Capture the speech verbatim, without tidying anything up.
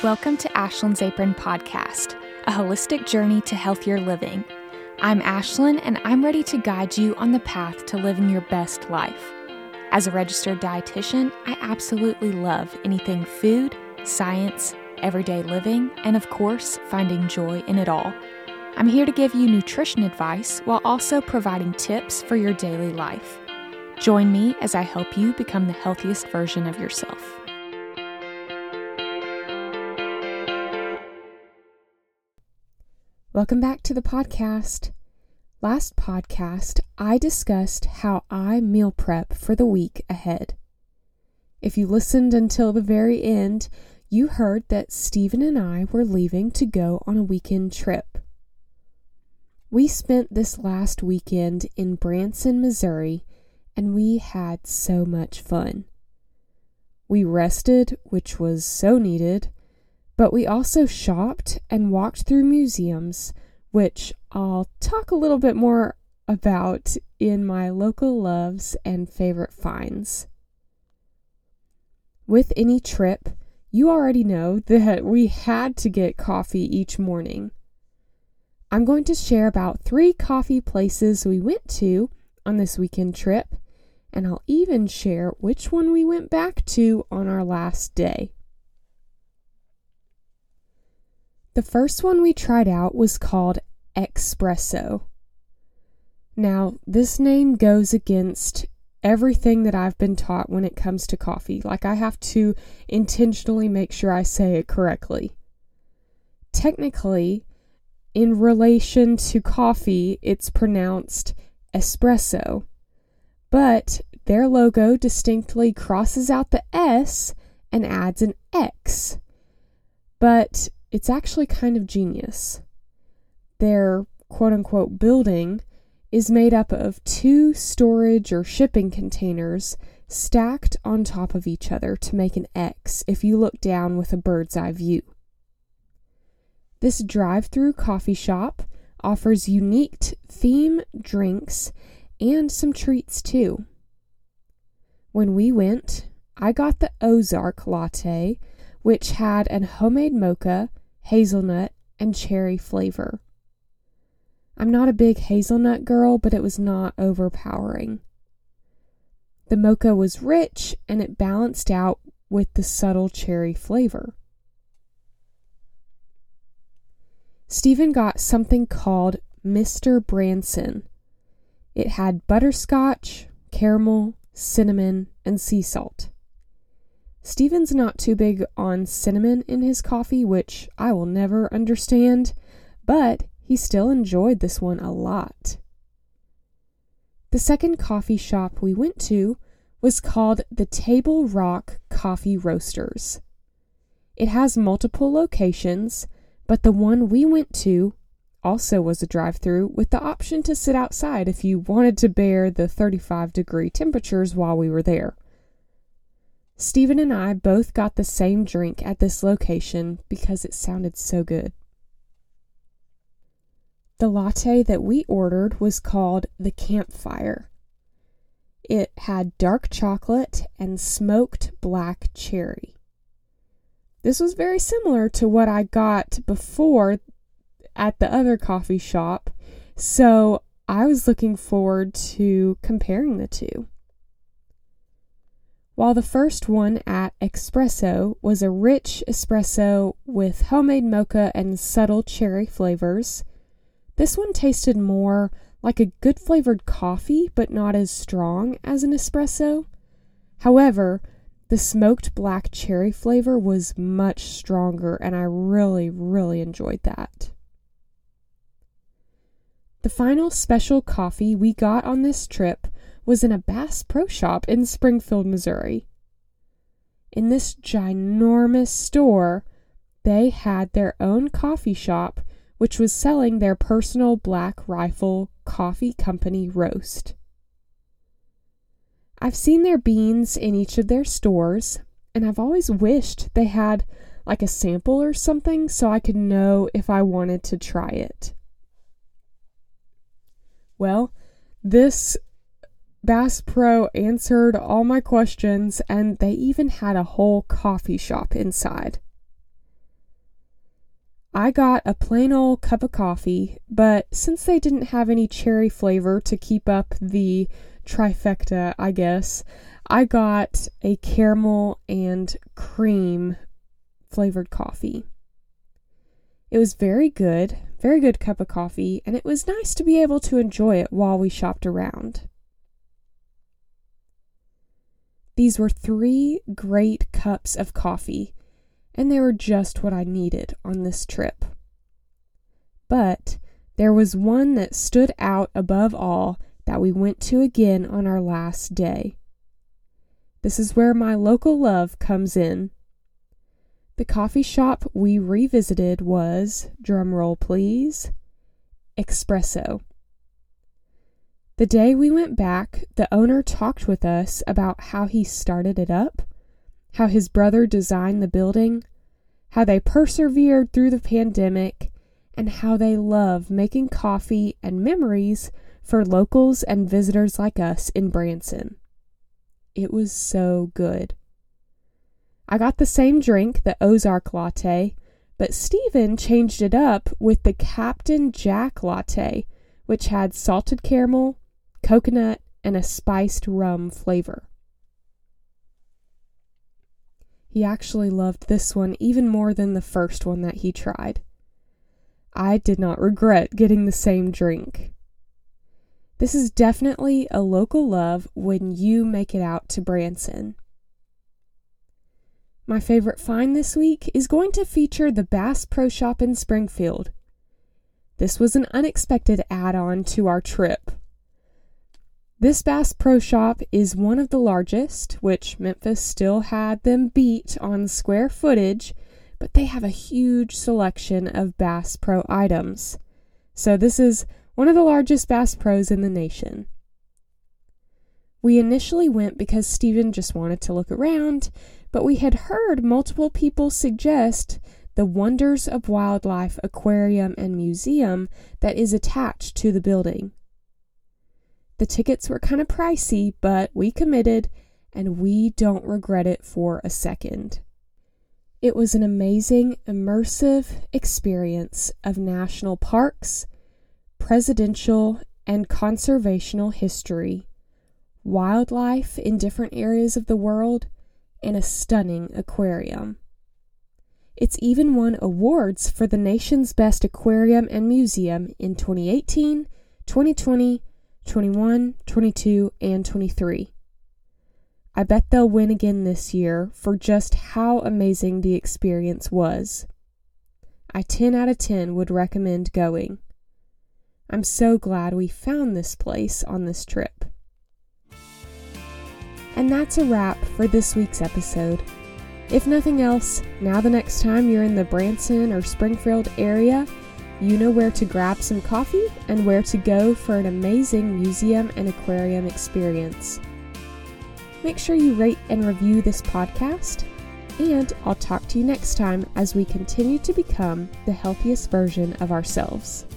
Welcome to Ashlyn's Apron Podcast, a holistic journey to healthier living. I'm Ashlyn, and I'm ready to guide you on the path to living your best life. As a registered dietitian, I absolutely love anything food, science, everyday living, and of course, finding joy in it all. I'm here to give you nutrition advice while also providing tips for your daily life. Join me as I help you become the healthiest version of yourself. Welcome back to the podcast. Last podcast, I discussed how I meal prep for the week ahead. If you listened until the very end, you heard that Stephen and I were leaving to go on a weekend trip. We spent this last weekend in Branson, Missouri, and we had so much fun. We rested, which was so needed, but we also shopped and walked through museums, which I'll talk a little bit more about in my local loves and favorite finds. With any trip, you already know that we had to get coffee each morning. I'm going to share about three coffee places we went to on this weekend trip, and I'll even share which one we went back to on our last day. The first one we tried out was called Espresso. Now, this name goes against everything that I've been taught when it comes to coffee. Like, I have to intentionally make sure I say it correctly. Technically, in relation to coffee, it's pronounced espresso, but their logo distinctly crosses out the S and adds an X. But it's actually kind of genius. Their quote-unquote building is made up of two storage or shipping containers stacked on top of each other to make an X if you look down with a bird's eye view. This drive-through coffee shop offers unique theme drinks and some treats too. When we went, I got the Ozark latte, which had a homemade mocha, hazelnut, and cherry flavor. I'm not a big hazelnut girl, but it was not overpowering. The mocha was rich, and it balanced out with the subtle cherry flavor. Stephen got something called Mister Branson. It had butterscotch, caramel, cinnamon, and sea salt. Stephen's not too big on cinnamon in his coffee, which I will never understand, but he still enjoyed this one a lot. The second coffee shop we went to was called the Table Rock Coffee Roasters. It has multiple locations, but the one we went to also was a drive-through with the option to sit outside if you wanted to bear the thirty-five degree temperatures while we were there. Stephen and I both got the same drink at this location because it sounded so good. The latte that we ordered was called the Campfire. It had dark chocolate and smoked black cherry. This was very similar to what I got before at the other coffee shop, so I was looking forward to comparing the two. While the first one at Espresso was a rich espresso with homemade mocha and subtle cherry flavors, this one tasted more like a good flavored coffee, but not as strong as an espresso. However, the smoked black cherry flavor was much stronger, and I really, really enjoyed that. The final special coffee we got on this trip was in a Bass Pro Shop in Springfield, Missouri. In this ginormous store, they had their own coffee shop, which was selling their personal Black Rifle Coffee Company roast. I've seen their beans in each of their stores, and I've always wished they had like a sample or something so I could know if I wanted to try it. Well, this Bass Pro answered all my questions, and they even had a whole coffee shop inside. I got a plain old cup of coffee, but since they didn't have any cherry flavor to keep up the trifecta, I guess, I got a caramel and cream flavored coffee. It was very good, very good cup of coffee, and it was nice to be able to enjoy it while we shopped around. These were three great cups of coffee, and they were just what I needed on this trip. But there was one that stood out above all that we went to again on our last day. This is where my local love comes in. The coffee shop we revisited was, drumroll please, Espresso. The day we went back, the owner talked with us about how he started it up, how his brother designed the building, how they persevered through the pandemic, and how they love making coffee and memories for locals and visitors like us in Branson. It was so good. I got the same drink, the Ozark latte, but Stephen changed it up with the Captain Jack latte, which had salted caramel, coconut, and a spiced rum flavor. He actually loved this one even more than the first one that he tried. I did not regret getting the same drink. This is definitely a local love when you make it out to Branson. My favorite find this week is going to feature the Bass Pro Shop in Springfield. This was an unexpected add-on to our trip. This Bass Pro Shop is one of the largest, which Memphis still had them beat on square footage, but they have a huge selection of Bass Pro items. So this is one of the largest Bass Pros in the nation. We initially went because Stephen just wanted to look around, but we had heard multiple people suggest the Wonders of Wildlife Aquarium and Museum that is attached to the building. The tickets were kind of pricey, but we committed, and we don't regret it for a second. It was an amazing, immersive experience of national parks, presidential and conservational history, wildlife in different areas of the world, and a stunning aquarium. It's even won awards for the nation's best aquarium and museum in twenty eighteen, twenty twenty, twenty-one, twenty-two, and twenty-three. I bet they'll win again this year for just how amazing the experience was. I ten out of ten would recommend going. I'm so glad we found this place on this trip. And that's a wrap for this week's episode. If nothing else, now the next time you're in the Branson or Springfield area, you know where to grab some coffee and where to go for an amazing museum and aquarium experience. Make sure you rate and review this podcast, and I'll talk to you next time as we continue to become the healthiest version of ourselves.